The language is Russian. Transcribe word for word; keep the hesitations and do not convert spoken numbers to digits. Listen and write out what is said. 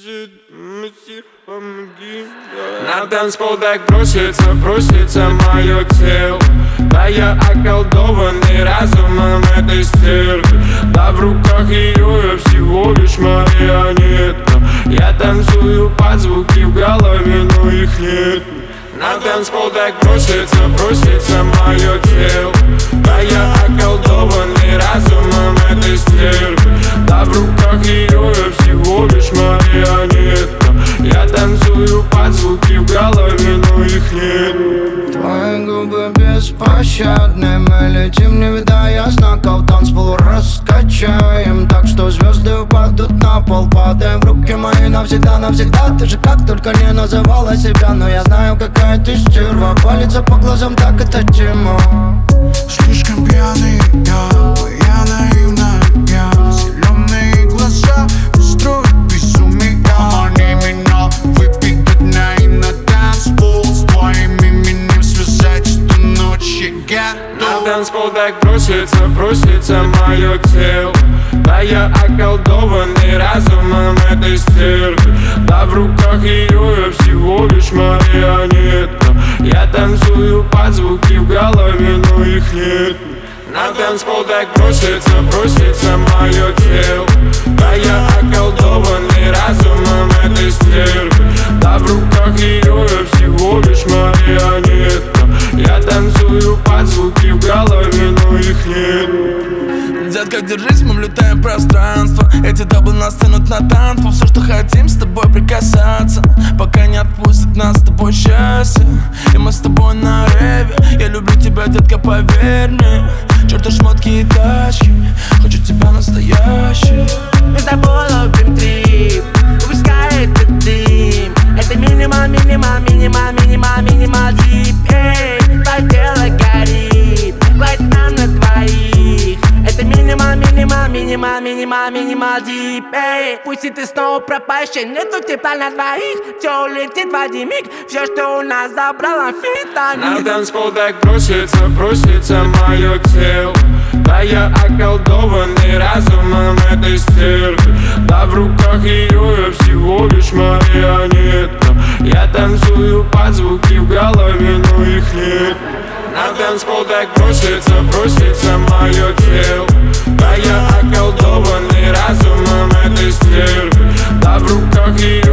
бежит, мастер, помоги. На танцпол так бросится, бросится мое тело. Да я околдованный разумом этой стервы. Да в руках ее я всего лишь марионетка. Я танцую под звуки в голове, но их нет. На танцпол так бросится, бросится мое тело. Да я околдованный разумом этой стервы. Да в руках ее я всего лишь марионетка. Я танцую под звуки в голове, но их нет. Твои губы беспощадны, мы летим, не видая знаков. Танцпол раскачаем так, что звезды упадут на пол. Падаем в руки мои навсегда, навсегда. Ты же как только не называла себя, но я знаю, какая ты стерва. Палится по глазам, так это тема. Слишком пьяный я, я наивная я. Зеленые глаза устроят безумие. Они меня выпьют на и на танцпол. С твоим именем связать эту ночь я готов. На танцпол так бросится, бросится мое тело. Да я околдованный разумом этой стервы. Да в руках ее я всего лишь марионетка. Я танцую под звуки в голове, но их нет. На танцпол так бросится, бросится мое тело. Да я околдованный разумом этой стервы. Да в руках ее я всего лишь марионетка. Я танцую под звуки в голове, но их нет. Детка, держись, мы влетаем в пространство. Эти даблы нас тянут на танцпол. Все, что хотим, с тобой прикасаться, пока не отпустит нас с тобой счастье. И мы с тобой на реве. Я люблю тебя, детка, поверь мне. Чёрта шмотки и тачки, хочу тебя настоящий. Мы с тобой ловим трип, выпускай этот дым. Это минимал, минимал, минимал, минимал, минимал дип. Эй, твое тело горит, хватит нам на двоих. Это минимал, минимал, минимал, минимал, минимал дип. Эй, пусть и ты снова пропащий, нету тепла на двоих. Все улетит в один миг, все, что у нас забрал амфетамин. На танцпол так бросится, бросится мое тело. Да я околдованный разумом этой стервы. Да в руках ее я всего лишь марионетка. Я танцую под звуки в голове, но их нет. На танцпол так бросится, бросится мое тело. Да я околдованный разумом этой стервы. Да в руках ее